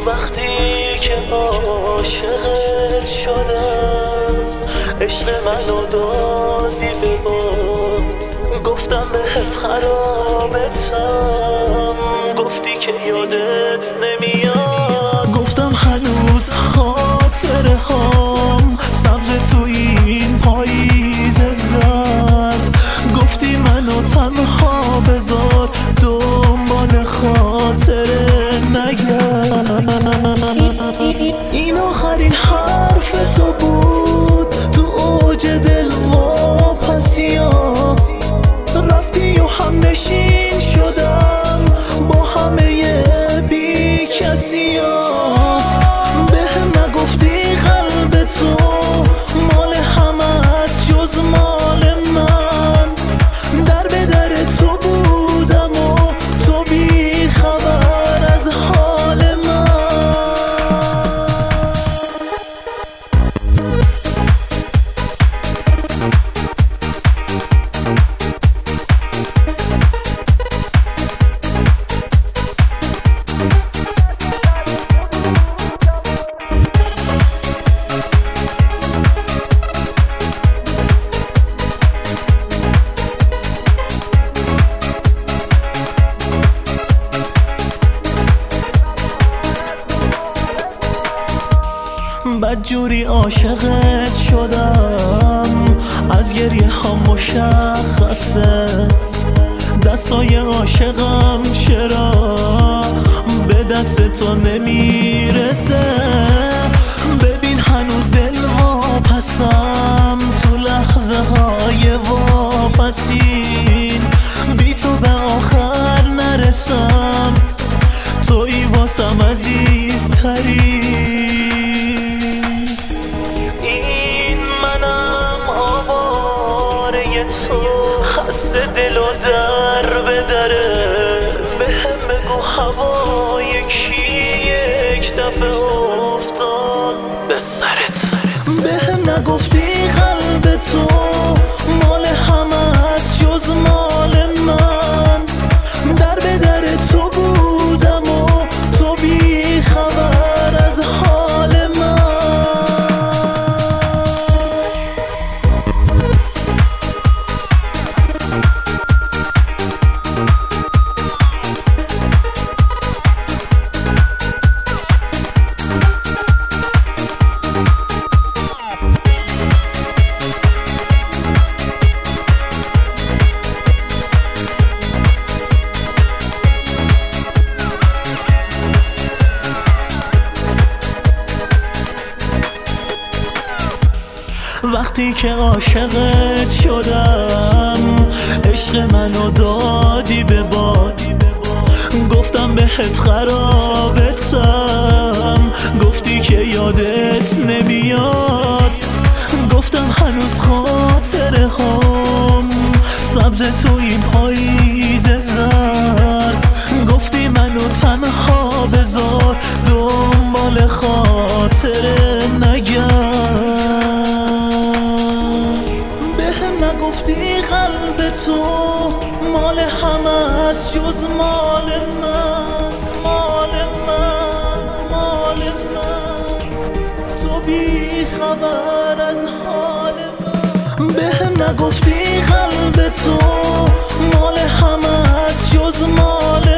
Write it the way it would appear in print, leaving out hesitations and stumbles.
وقتی که عاشقت شدم عشق منو دادی به باد، گفتم بهت خرابتم، گفتی که یادت نمیاد. گفتم هنوز خاطره هام سبز تو این پاییز زرد، گفتی منو تنها بذار دنبال خاطره نگرد. این آخرین حرف تو بود تو اوج دل واپسیا، رفتی و هم نشین شدم با همه بی کسیا. بهم نگفتی قلب تو مال همه است جز مال من، در به در تو بودم و تو بی خبر از حال من. بدجوری عاشقت شدم، از گریه ها مشخصه، دستای عاشقم چرا به دست تو نمیرسه. ببین هنوز دل واپسم تو لحظه های واپسین، بی تو به آخر نرسم، تویی واسم عزیزتری. تو هست دل و در به درت، به هم بگو هوای کی یک دفعه افتاد به سرت. به هم نگفتی قلب تو مال همه است جز مال من، در به در تو بودم و تو بی خبر از حال من. وقتی که عاشقت شدم عشق منو دادی به باد، گفتم بهت خرابتم، گفتی که یادت نمیاد. گفتم هنوز خاطره هام سبز تو این پاییز زرد، گفتی منو تنها بذار دنبال خاطره نگرد. نگفتی قلب تو مال همه است جز مال من، مال من، مال من، تو بی خبر از حال من. بهم نگفتی قلب تو مال همه است جز مال